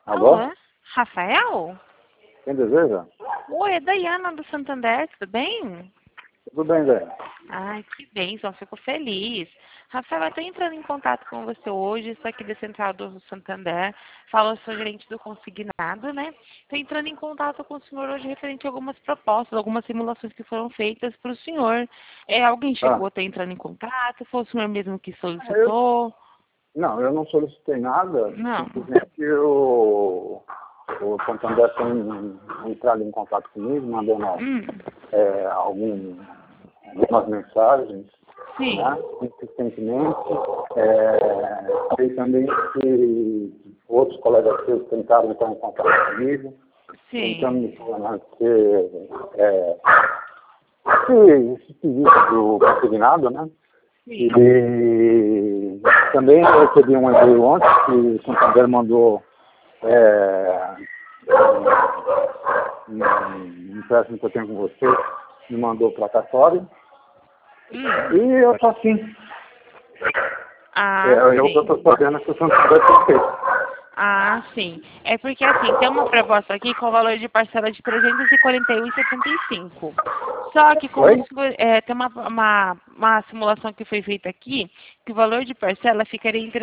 Alô? Alô? Rafael? Quem deseja? Oi, é Dayana do Santander, tudo bem? Tudo bem, Zé? Ai, que bem, só fico feliz. Rafael, eu estou entrando em contato com você hoje, estou aqui da Central do Santander, falo, sou gerente do consignado, né? Estou entrando em contato com o senhor hoje referente a algumas propostas, algumas simulações que foram feitas para o senhor. Alguém Ah, chegou a estar entrando em contato? Foi o senhor mesmo que eu, solicitou? não, eu não solicitei nada, Não. simplesmente o Santander tem entrado em contato comigo, mandando Hum, algumas mensagens, sim, né, insistentemente. Sei também que outros colegas seus tentaram entrar em contato comigo, tentando sim, me fornecer esse serviço do consignado, né? sim. E também eu recebi um e-mail ontem que o Santander mandou um empréstimo que eu tenho com você, me mandou placatório. Hum. E eu tô assim. Ah, Eu sim. estou sabendo que o Santander tem feito. Ah, sim. É porque assim, tem uma proposta aqui com valor de parcela de 341,75. Só que como Oi? tem uma simulação que foi feita aqui, que o valor de parcela ficaria em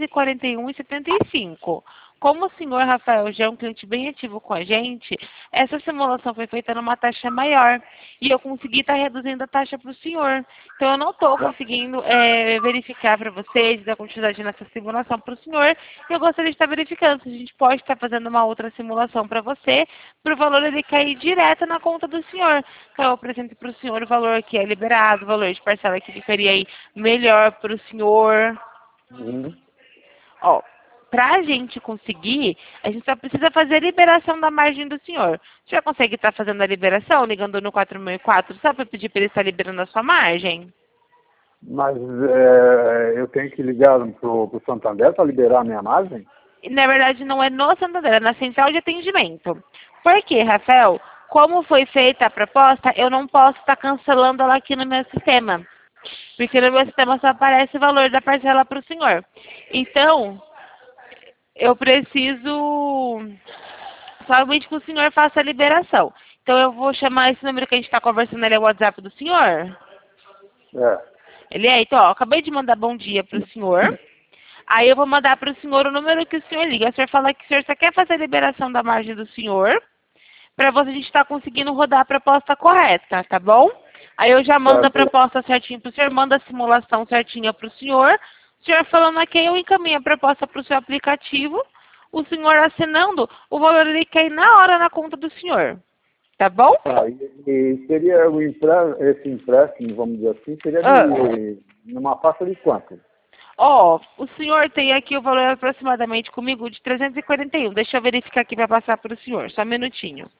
341,75. Como o senhor Rafael já é um cliente bem ativo com a gente, essa simulação foi feita numa taxa maior. E eu consegui estar reduzindo a taxa para o senhor. Então eu não estou conseguindo verificar para vocês a quantidade nessa simulação para o senhor. Eu gostaria de estar verificando se a gente pode estar fazendo uma outra simulação para você, para o valor ele cair direto na conta do senhor. Então eu apresento para o senhor o valor que é liberado, o valor de parcela que ficaria aí melhor para o senhor. Uhum. Ó, para a gente conseguir, a gente só precisa fazer a liberação da margem do senhor. O senhor consegue estar fazendo a liberação, ligando no 4004, só para pedir para ele estar liberando a sua margem? Mas eu tenho que ligar pro Santander para liberar a minha margem? E, na verdade, não é no Santander, é na central de atendimento. Por quê, Rafael? Como foi feita a proposta, eu não posso estar cancelando ela aqui no meu sistema. Porque no meu sistema só aparece o valor da parcela para o senhor. Então, eu preciso somente que o senhor faça a liberação. Então, eu vou chamar esse número que a gente está conversando, ele é o WhatsApp do senhor? É. Ele é, então, ó, acabei de mandar bom dia para o senhor. Aí eu vou mandar para o senhor o número que o senhor liga. O senhor fala que o senhor só quer fazer a liberação da margem do senhor, para você a gente estar conseguindo rodar a proposta correta, tá bom? Aí eu já mando a Certo. proposta certinho para o senhor, mando a simulação certinha para o senhor. O senhor falando aqui, eu encaminho a proposta para o seu aplicativo. O senhor assinando, o valor ele cai na hora na conta do senhor. Tá bom? Tá, e seria esse empréstimo, vamos dizer assim, seria Ah. numa faixa de quanto? Ó, o senhor tem aqui o valor aproximadamente comigo de 341. Deixa eu verificar aqui para passar para o senhor. Só um minutinho.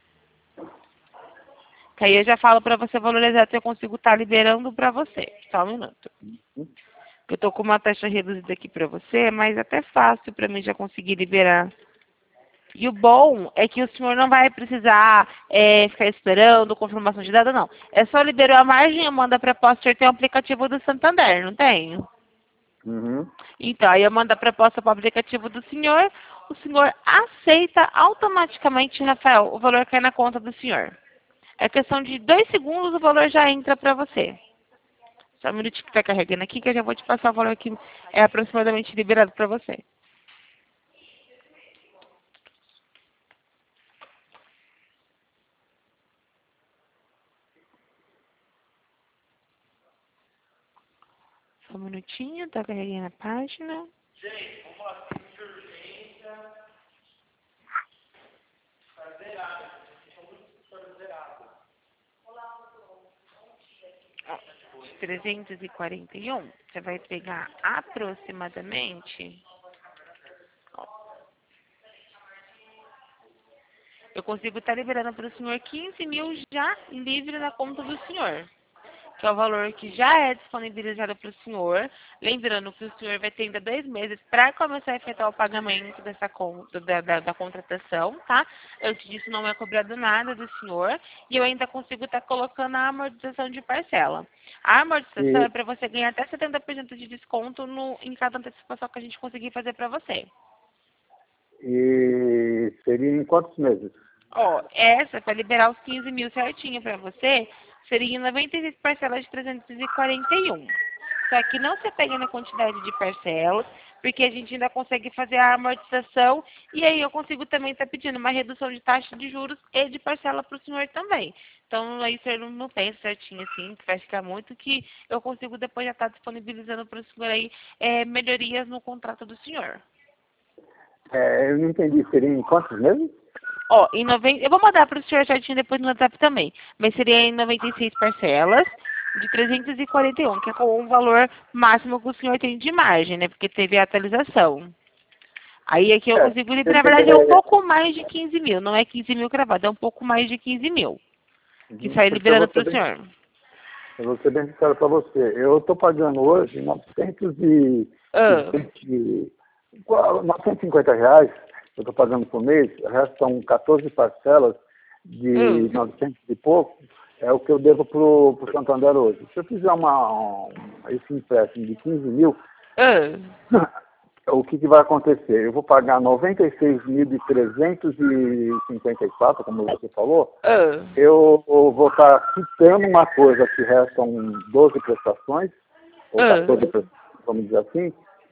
Que aí eu já falo para você o valor exato que eu consigo estar liberando para você. Só um minuto. Eu estou com uma taxa reduzida aqui para você, mas até fácil para mim já conseguir liberar. E o bom é que o senhor não vai precisar ficar esperando confirmação de data, não. É só liberar a margem, eu mando a proposta, o senhor tem o aplicativo do Santander, não tem? Uhum. Então, aí eu mando a proposta para o aplicativo do senhor, o senhor aceita automaticamente, Rafael, o valor cai na conta do senhor. É questão de 2 segundos, o valor já entra para você. Só um minutinho que está carregando aqui, que eu já vou te passar o valor que é aproximadamente liberado para você. Só um minutinho, está carregando a página. Ó, 341, você vai pegar aproximadamente. Ó, eu consigo estar liberando para o senhor 15 mil já livre na conta do senhor. Que é o valor que já é disponibilizado para o senhor. Lembrando que o senhor vai ter ainda 2 meses para começar a efetuar o pagamento dessa conta, da contratação, tá? Antes disso, não é cobrado nada do senhor. E eu ainda consigo estar colocando a amortização de parcela. A amortização é E, para você ganhar até 70% de desconto em cada antecipação que a gente conseguir fazer para você. E seria em quantos meses? Ó, essa, para liberar os 15 mil certinho para você, seria em 96 parcelas de 341. Só que não se pega na quantidade de parcelas, porque a gente ainda consegue fazer a amortização e aí eu consigo também estar pedindo uma redução de taxa de juros e de parcela para o senhor também. Então aí o senhor não pensa certinho assim, que vai ficar muito, que eu consigo depois já estar disponibilizando para o senhor aí melhorias no contrato do senhor. Eu não entendi, seria em quantos meses? Ó, eu vou mandar para o senhor certinho depois no WhatsApp também, mas seria em 96 parcelas de 341, que é com o valor máximo que o senhor tem de margem, né? Porque teve a atualização. Aí aqui eu consigo, na verdade, é um pouco mais de 15 mil, não é 15 mil cravado, é um pouco mais de 15 mil, que sai liberando para o senhor. Eu vou ser bem sincero para você. Eu estou pagando hoje R$950, eu estou pagando por mês, restam 14 parcelas de 900 e pouco, é o que eu devo para o Santander hoje. Se eu fizer esse empréstimo de 15 mil, o que vai acontecer? Eu vou pagar 96.354, como você falou, eu vou estar quitando uma coisa que restam 12 prestações, ou 14 prestações, vamos dizer assim,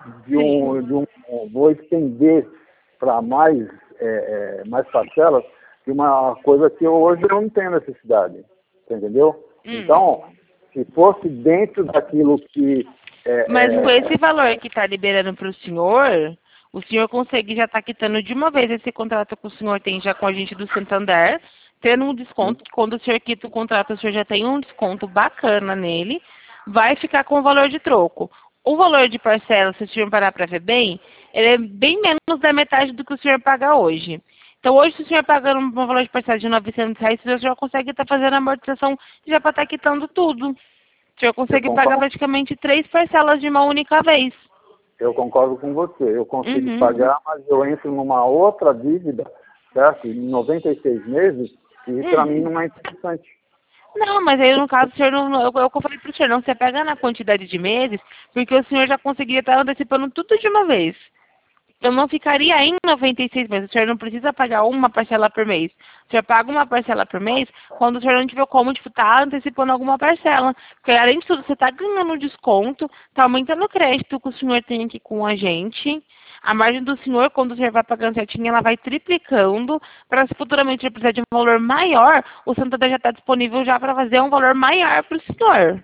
vou estender para mais parcelas de uma coisa que hoje eu não tenho necessidade, entendeu? Então, se fosse dentro daquilo que... Mas com esse valor que está liberando para o senhor consegue já estar quitando de uma vez esse contrato que o senhor tem já com a gente do Santander, tendo um desconto, que quando o senhor quita o contrato, o senhor já tem um desconto bacana nele, vai ficar com o valor de troco. O valor de parcela, se o senhor parar para ver bem, ele é bem menos da metade do que o senhor paga hoje. Então, hoje, se o senhor pagando um valor de parcela de R$900, o senhor já consegue estar fazendo a amortização já para estar quitando tudo. O senhor consegue pagar praticamente 3 parcelas de uma única vez. Eu concordo com você. Eu consigo pagar, mas eu entro numa outra dívida, certo? Em 96 meses, e para mim não é interessante. Não, mas aí no caso, o senhor não, eu falei para o senhor, não se pega na quantidade de meses, porque o senhor já conseguiria estar antecipando tudo de uma vez. Eu não ficaria em 96 meses. O senhor não precisa pagar uma parcela por mês. O senhor paga uma parcela por mês quando o senhor não tiver como estar antecipando alguma parcela. Porque, além de tudo, você está ganhando desconto, está aumentando o crédito que o senhor tem aqui com a gente. A margem do senhor, quando o senhor vai pagando certinho, ela vai triplicando. Para se futuramente ele precisar de um valor maior, o Santander já está disponível já para fazer um valor maior para o senhor.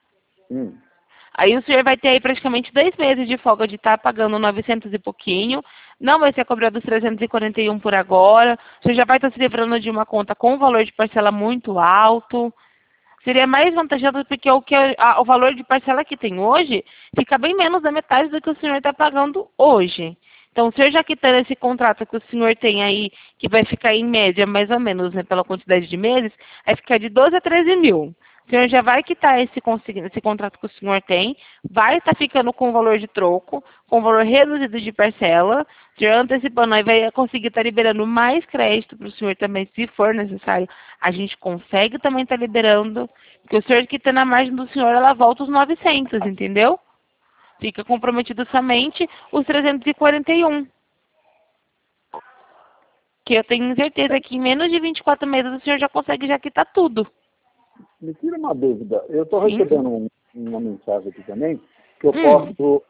Aí o senhor vai ter aí praticamente 2 meses de folga de estar pagando 900 e pouquinho. Não vai ser cobrado os 341 por agora. O senhor já vai estar se livrando de uma conta com um valor de parcela muito alto. Seria mais vantajoso porque o valor de parcela que tem hoje fica bem menos da metade do que o senhor está pagando hoje. Então, o senhor já quitando esse contrato que o senhor tem aí, que vai ficar em média mais ou menos, né, pela quantidade de meses, vai ficar de 12 a 13 mil. O senhor já vai quitar esse contrato que o senhor tem, vai estar ficando com o valor de troco, com o valor reduzido de parcela, o senhor antecipando, aí vai conseguir estar liberando mais crédito para o senhor também, se for necessário. A gente consegue também estar liberando, porque o senhor quitando a margem do senhor, ela volta os 900, entendeu? Fica comprometido somente os 341. Que eu tenho certeza que em menos de 24 meses o senhor já consegue já quitar tudo. Me tira uma dúvida. Eu estou recebendo uma mensagem aqui também, que eu posso,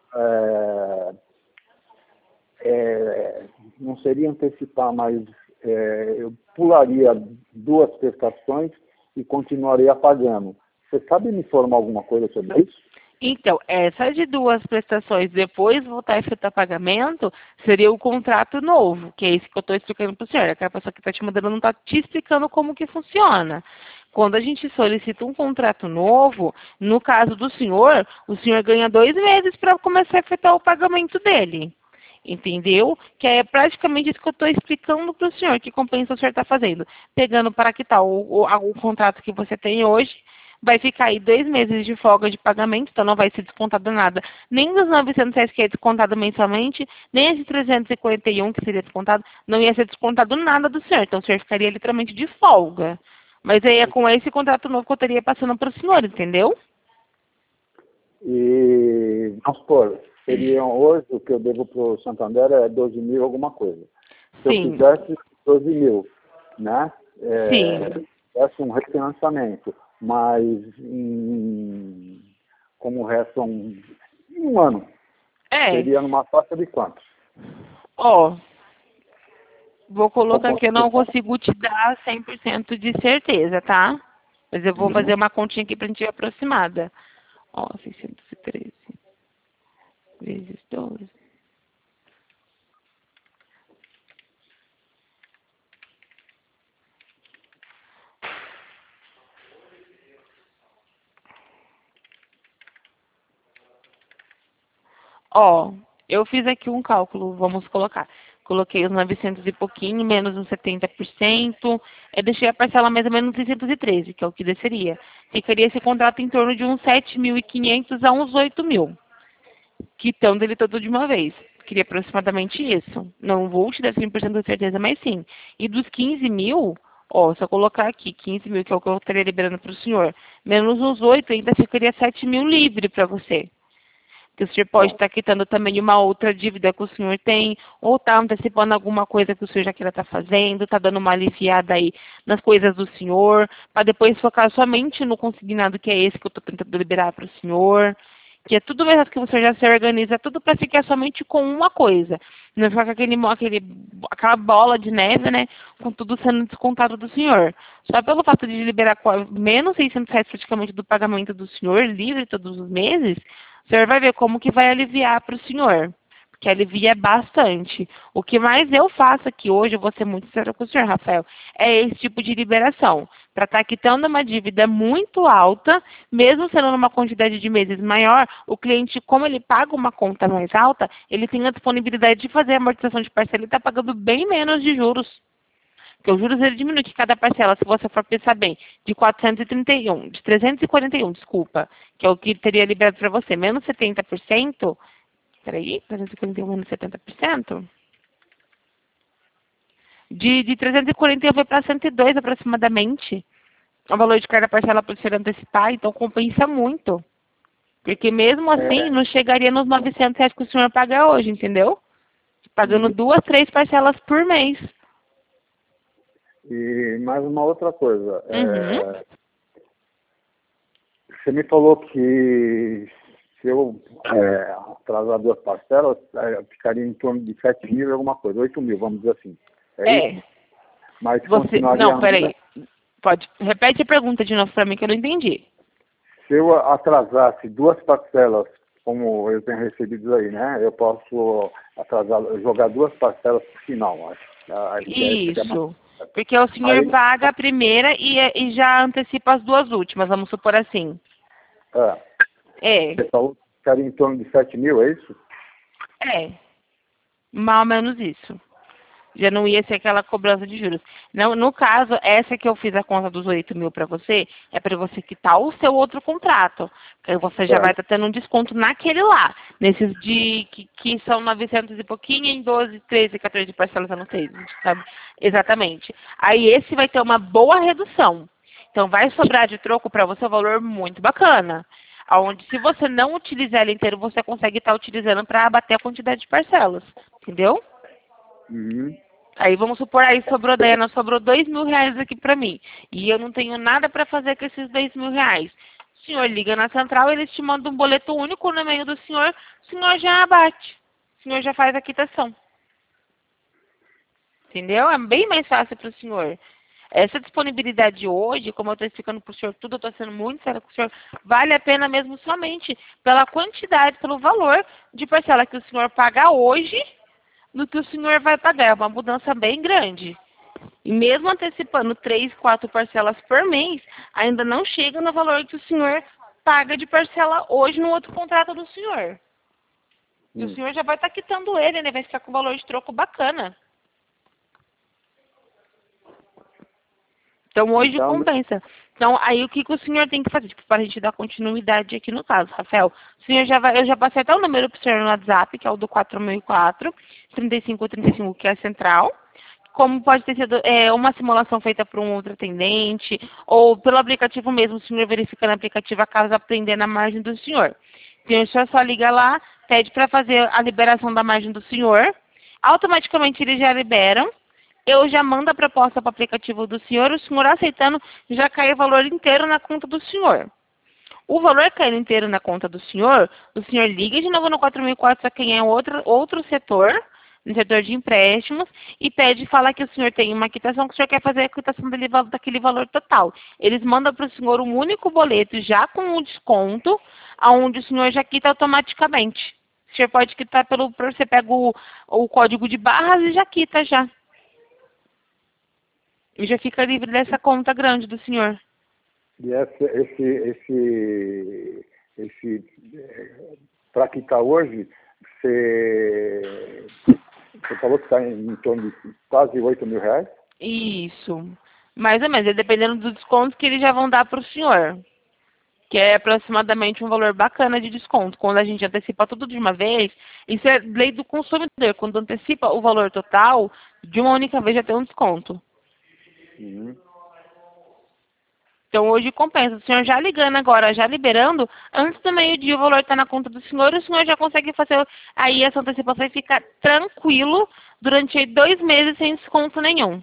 não seria antecipar, mas eu pularia 2 prestações e continuaria pagando. Você sabe me informar alguma coisa sobre isso? Então, essa de 2 prestações, depois voltar a efetuar pagamento, seria o contrato novo, que é esse que eu estou explicando para o senhor. Aquela pessoa que está te mandando não está te explicando como que funciona. Quando a gente solicita um contrato novo, no caso do senhor, o senhor ganha 2 meses para começar a efetuar o pagamento dele. Entendeu? Que é praticamente isso que eu estou explicando para o senhor, que compensa o senhor está fazendo. Pegando para quitar o contrato que você tem hoje, vai ficar aí 2 meses de folga de pagamento, então não vai ser descontado nada. Nem dos R$900 que é descontado mensalmente, nem esse 341 que seria descontado, não ia ser descontado nada do senhor. Então o senhor ficaria literalmente de folga. Mas aí é com esse contrato novo que eu estaria passando para o senhor, entendeu? E, vamos supor, seriam hoje, o que eu devo para o Santander é 12 mil alguma coisa. Se Sim. eu fizesse 12 mil, né? Sim. Fizesse um refinanciamento, mas como restam em um ano, seria numa faixa de quantos? Ó, vou colocar aqui, eu não consigo te dar 100% de certeza, tá? Mas eu vou fazer uma continha aqui pra gente ir aproximada. Ó, 613 vezes 12. Ó, eu fiz aqui um cálculo, vamos colocar. Coloquei os 900 e pouquinho, menos uns 70%. Eu deixei a parcela mais ou menos 613, que é o que desceria. Ficaria esse contrato em torno de uns 7.500 a uns 8.000. Quitando ele todo de uma vez. Queria aproximadamente isso. Não vou te dar 100% de certeza, mas sim. E dos 15 mil, ó, se eu colocar aqui 15 mil, que é o que eu estaria liberando para o senhor, menos uns 8, ainda ficaria 7 mil livre para você. Que o senhor pode estar quitando também uma outra dívida que o senhor tem, ou está antecipando alguma coisa que o senhor já queira estar fazendo, está dando uma aliviada aí nas coisas do senhor, para depois focar somente no consignado, que é esse que eu estou tentando liberar para o senhor. Que é tudo mesmo que você já se organiza, tudo para ficar somente com uma coisa. Não ficar com aquela bola de neve, né? Com tudo sendo descontado do senhor. Só pelo fato de liberar menos R$ 600 praticamente do pagamento do senhor, livre todos os meses, o senhor vai ver como que vai aliviar para o senhor. Porque alivia bastante. O que mais eu faço aqui hoje, eu vou ser muito sincera com o senhor, Rafael, é esse tipo de liberação. Para estar quitando uma dívida muito alta, mesmo sendo numa quantidade de meses maior, o cliente, como ele paga uma conta mais alta, ele tem a disponibilidade de fazer a amortização de parcela e está pagando bem menos de juros. Porque os juros ele diminui que cada parcela, se você for pensar bem, de 341, desculpa, que é o que teria liberado para você, menos 70%. Peraí, 341 menos 70%? De 341 foi para 102 aproximadamente. O valor de cada parcela por ser antecipar, então compensa muito. Porque mesmo assim, não chegaria nos R$ 900 que o senhor paga hoje, entendeu? Pagando 2, 3 parcelas por mês. E mais uma outra coisa. Você me falou que se eu atrasar 2 parcelas, ficaria em torno de 7 mil e alguma coisa, 8 mil, vamos dizer assim. Isso? Mas continuaria... Não, peraí. Repete a pergunta de novo para mim que eu não entendi. Se eu atrasasse 2 parcelas, como eu tenho recebido aí, né? Eu posso jogar 2 parcelas para o final, acho. Isso. Porque o senhor paga a primeira e já antecipa as 2 últimas, vamos supor assim. Você falou que ficaria em torno de 7 mil, é isso? Mais ou menos isso. Já não ia ser aquela cobrança de juros. No caso, essa que eu fiz a conta dos 8 mil para você, é para você quitar o seu outro contrato. Porque você já vai estar tendo um desconto naquele lá. Nesses que são 900 e pouquinho, em 12, 13, 14 parcelas, eu não sei, sabe? Exatamente. Aí esse vai ter uma boa redução. Então vai sobrar de troco para você um valor muito bacana. Onde se você não utilizar ele inteiro, você consegue estar utilizando para abater a quantidade de parcelas. Entendeu? Aí vamos supor, aí sobrou R$ 2.000 aqui para mim. E eu não tenho nada para fazer com esses R$ 2.000. O senhor liga na central, eles te mandam um boleto único no e-mail do senhor, o senhor já abate. O senhor já faz a quitação. Entendeu? É bem mais fácil para o senhor. Essa disponibilidade hoje, como eu estou explicando para o senhor tudo, eu estou sendo muito séria com o senhor, vale a pena mesmo somente pela quantidade, pelo valor de parcela que o senhor paga hoje, no que o senhor vai pagar. É uma mudança bem grande. E mesmo antecipando 3, 4 parcelas por mês, ainda não chega no valor que o senhor paga de parcela hoje no outro contrato do senhor. E o senhor já vai estar quitando ele, né? Vai ficar com valor de troco bacana. Então hoje compensa. Então aí o que o senhor tem que fazer? Tipo, para a gente dar continuidade aqui no caso, Rafael. O senhor eu já passei até o número para o senhor no WhatsApp, que é o do 4004 3535, que é a central. Como pode ter sido uma simulação feita por um outro atendente, ou pelo aplicativo mesmo, o senhor verificando o aplicativo, acaba aprendendo a margem do senhor. O senhor só liga lá, pede para fazer a liberação da margem do senhor. Automaticamente eles já liberam. Eu já mando a proposta para o aplicativo do senhor. O senhor aceitando, já cai o valor inteiro na conta do senhor. O valor caindo inteiro na conta do senhor, o senhor liga de novo no 4004, só quem é outro setor, no setor de empréstimos, e pede, fala que o senhor tem uma quitação, que o senhor quer fazer a quitação daquele valor total. Eles mandam para o senhor um único boleto, já com um desconto, onde o senhor já quita automaticamente. O senhor pode quitar você pega o código de barras e já quita já. E já fica livre dessa conta grande do senhor. E para quitar hoje, você falou que está em torno de quase R$ 8.000? Isso. Mais ou menos, dependendo do desconto que eles já vão dar para o senhor. Que é aproximadamente um valor bacana de desconto. Quando a gente antecipa tudo de uma vez, isso é lei do consumidor. Quando antecipa o valor total, de uma única vez já tem um desconto. Uhum. Então hoje compensa. O senhor já ligando agora, já liberando, antes do meio-dia o valor está na conta do senhor, o senhor já consegue fazer aí essa antecipação e ficar tranquilo durante aí 2 meses sem desconto nenhum.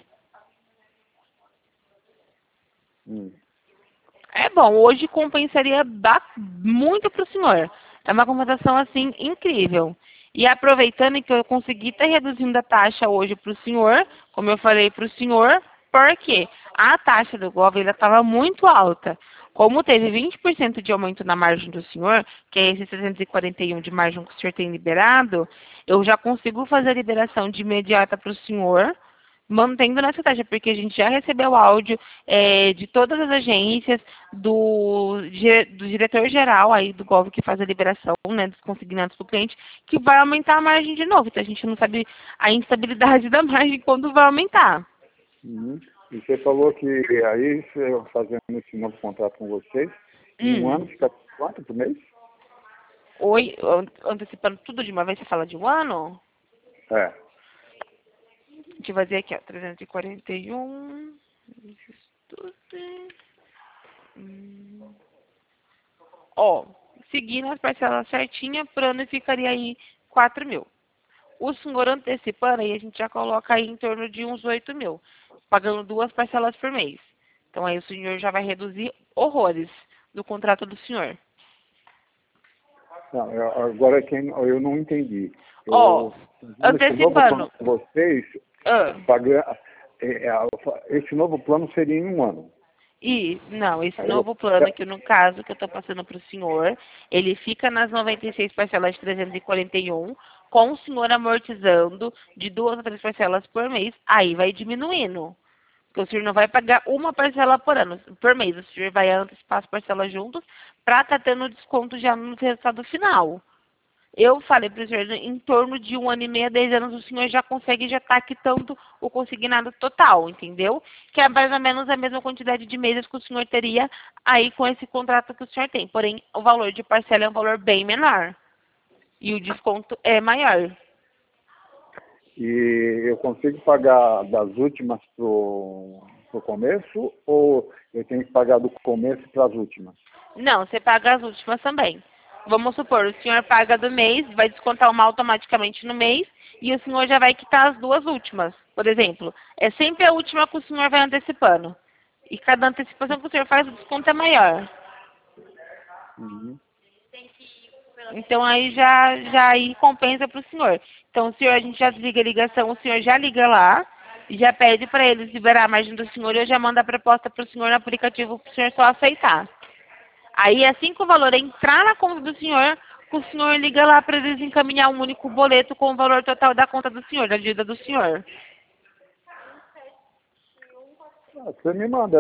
É bom, hoje compensaria muito para o senhor. É uma compensação assim incrível. E aproveitando que eu consegui estar reduzindo a taxa hoje para o senhor, como eu falei para o senhor, porque a taxa do Gov estava muito alta. Como teve 20% de aumento na margem do senhor, que é esse 341 de margem que o senhor tem liberado, eu já consigo fazer a liberação de imediata para o senhor, mantendo nessa taxa, porque a gente já recebeu áudio de todas as agências, do diretor-geral aí do Gov que faz a liberação, né, dos consignados para o cliente, que vai aumentar a margem de novo. Então a gente não sabe a instabilidade da margem quando vai aumentar. Uhum. E você falou que aí, fazendo esse novo contrato com vocês, em um ano fica quanto por mês? Oi, antecipando tudo de uma vez, você fala de um ano? É. Deixa eu fazer aqui, ó, 341. Ó, seguindo as parcelas certinhas, por ano ficaria aí 4.000. O senhor antecipando, aí a gente já coloca aí em torno de uns 8.000, pagando 2 parcelas por mês. Então aí o senhor já vai reduzir horrores do contrato do senhor. Não, agora eu não entendi. Ó, antecipando. Vocês, esse novo plano seria em um ano. E, não, esse novo plano aqui, no caso, que eu estou passando para o senhor, ele fica nas 96 parcelas de 341, com o senhor amortizando de 2 a 3 parcelas por mês, aí vai diminuindo. Porque o senhor não vai pagar uma parcela por mês, o senhor vai antecipar as parcelas juntos para estar tendo desconto já no resultado final. Eu falei para o senhor, em torno de 1 ano e meio, 10 anos, o senhor já consegue já estar quitando o consignado total, entendeu? Que é mais ou menos a mesma quantidade de meses que o senhor teria aí com esse contrato que o senhor tem. Porém, o valor de parcela é um valor bem menor. E o desconto é maior. E eu consigo pagar das últimas pro começo ou eu tenho que pagar do começo para as últimas? Não, você paga as últimas também. Vamos supor, o senhor paga do mês, vai descontar uma automaticamente no mês, e o senhor já vai quitar as 2 últimas. Por exemplo, é sempre a última que o senhor vai antecipando. E cada antecipação que o senhor faz, o desconto é maior. Uhum. Então aí já aí compensa para o senhor. Então o senhor, a gente já desliga a ligação, o senhor já liga lá, e já pede para eles liberar a margem do senhor, e eu já mando a proposta para o senhor no aplicativo para o senhor só aceitar. Aí, assim que o valor entrar na conta do senhor, o senhor liga lá para eles encaminhar um único boleto com o valor total da conta do senhor, da dívida do senhor. Você me manda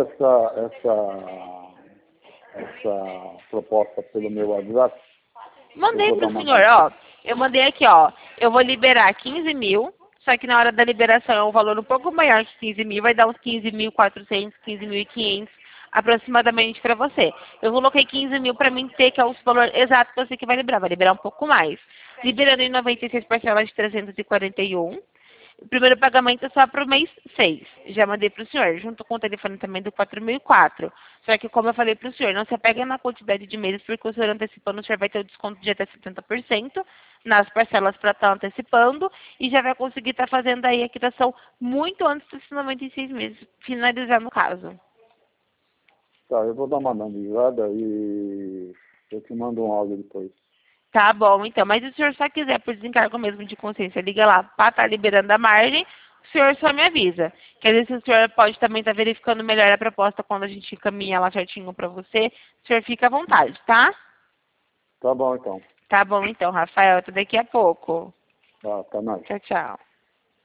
essa proposta pelo meu WhatsApp? Mandei para o senhor, ó. Eu mandei aqui, ó. Eu vou liberar 15.000, só que na hora da liberação é um valor um pouco maior que 15.000, vai dar uns 15.400, 15.500 aproximadamente para você. Eu coloquei 15.000 para mim ter, que é o valor exato que você que vai liberar um pouco mais. Liberando em 96 parcelas de 341. O primeiro pagamento é só para o mês 6. Já mandei para o senhor, junto com o telefone também do 4004. Só que, como eu falei para o senhor, não se apega na quantidade de meses, porque o senhor antecipando, o senhor vai ter o desconto de até 70% nas parcelas para estar antecipando e já vai conseguir estar fazendo aí a quitação muito antes desses 96 meses, finalizar no caso. Tá, eu vou dar uma analisada e eu te mando um áudio depois. Tá bom, então. Mas se o senhor só quiser, por desencargo mesmo de consciência, liga lá para estar liberando a margem, o senhor só me avisa. Que às vezes o senhor pode também estar verificando melhor a proposta quando a gente encaminha lá certinho para você. O senhor fica à vontade, tá? Tá bom, então. Tá bom, então, Rafael. Até daqui a pouco. Tá mais. Tchau, tchau.